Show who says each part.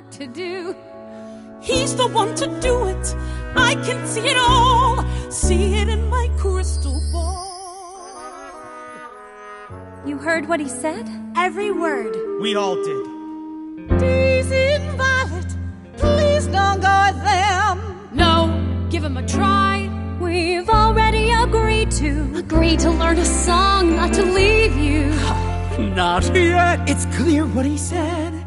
Speaker 1: what to do.
Speaker 2: He's the one to do it. I can see it all. See it in my crystal ball.
Speaker 3: You heard what he said?
Speaker 4: Every word.
Speaker 5: We all did.
Speaker 2: Daisy and Violet, please don't go with them.
Speaker 1: No, give him a try.
Speaker 3: We've already agreed to learn a song, not to leave you.
Speaker 5: Not yet.
Speaker 2: It's clear what he said.